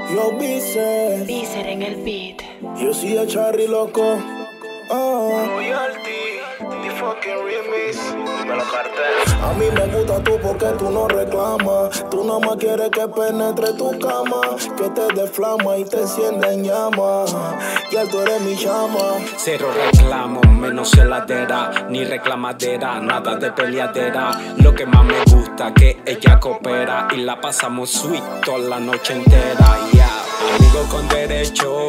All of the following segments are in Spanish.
Yo Bicer, Bicer en el beat. yo soy el Charry loco. Royalty, the fucking remix, dímelo cartel. A mí me gusta tú porque tú no reclamas. Tú no más quieres que penetre tu cama, que te deflama y te enciende en llamas. Ya tú eres mi llama. Cero reclamo, menos heladera, ni reclamadera, nada de peleadera. Lo que más me gusta que ella coopera y la pasamos sweet toda la noche entera. Yeah. Amigo con derecho,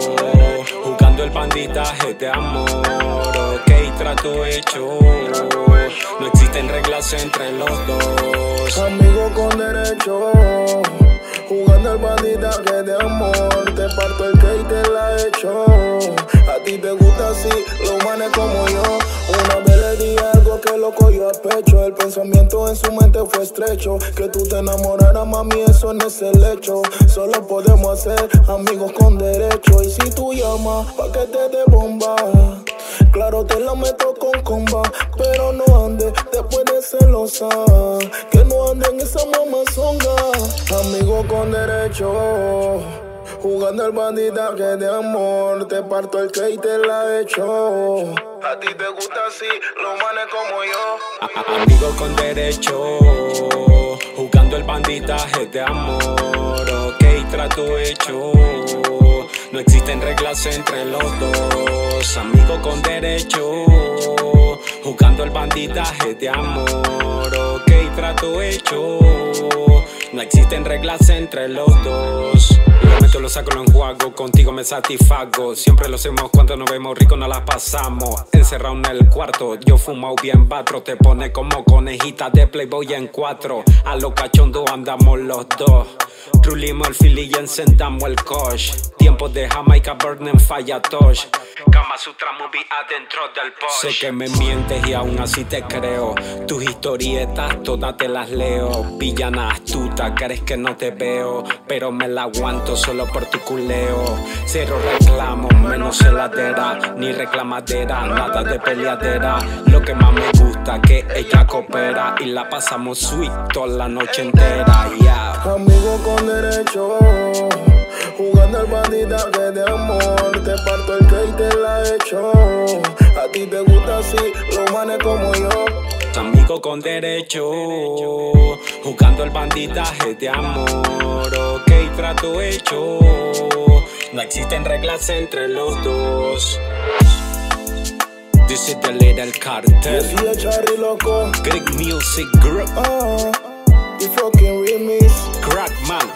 jugando el bandidaje de amor. Ok, trato hecho, no existen reglas entre los dos. Amigo con derecho, jugando el bandidaje de amor. Te parto el que y te la echo. A ti te gusta así, lo manes como yo. Una vez le di algo que lo cogió a pecho. El pensamiento en su mente fue estrecho. Que tú te enamoraras, mami, eso no es el hecho. Solo podemos ser amigos con derecho. Y si tú llamas, pa' que te dé bomba, claro te la meto con comba. Pero no ande después de celosa, que no ande en esa mamazonga. Amigo con derecho, jugando el bandidaje de amor. Te parto el que y te la echo. A ti te gusta así, lo manes como yo. Amigo con derecho, jugando el bandidaje de amor. Ok, trato hecho, no existen reglas entre los dos. Amigo con derecho, jugando el bandidaje de amor. Ok, trato hecho, no existen reglas entre los dos. Lo meto, lo saco, lo enjuago, contigo me satisfago. Siempre lo hacemos cuando nos vemos ricos, nos las pasamos. Encerrado en el cuarto, yo fumo bien batro. Te pone como conejita de Playboy en 4. A lo cachondo andamos los dos. Rulimos el fili y encendamos el kosh. Tiempos de Jamaica, burn en Fayatosh. Kama Sutra movie adentro del Porsche. Sé que me mientes y aún así te creo. Tus historietas todas te las leo. Villana astuta, crees que no te veo, pero me la aguanto solo por tu culeo. Cero reclamo, menos heladera, ni reclamadera, nada de peleadera. Lo que más me gusta que ella coopera y la pasamos sweet toda la noche entera. Yeah. Amigo con derecho, jugando el bandidaje de amor. Te parto el que y te la echo. A ti te gusta así, lo manes como yo. Amigo con derecho, jugando el bandidaje de amor. Ok, trato hecho, no existen reglas entre los dos. This is the Little Yo Cartel, soy el Charry loco. Greek Music Group, The fucking remix. Crackman,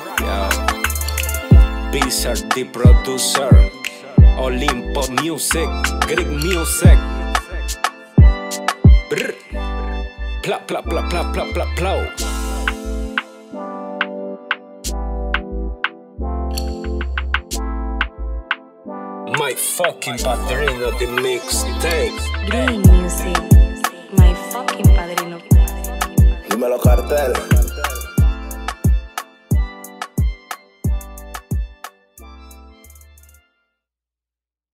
Bicer the producer, Olimpo Music, Greek Music. Brr. Pla pla pla pla pla pla pla. My fucking padrino de mixtape. Green Music. My fucking padrino. Dímelo cartel.